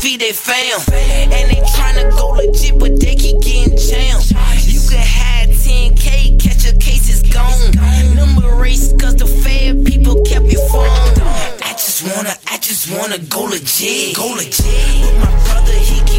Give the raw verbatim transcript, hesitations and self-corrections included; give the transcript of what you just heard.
feed their fam. And they tryna go legit, but they keep getting jammed. You can have ten K, catch a case, it's gone. Number race, cause the fair people kept your phone. I just wanna, I just wanna go legit. Go legit. But my brother, he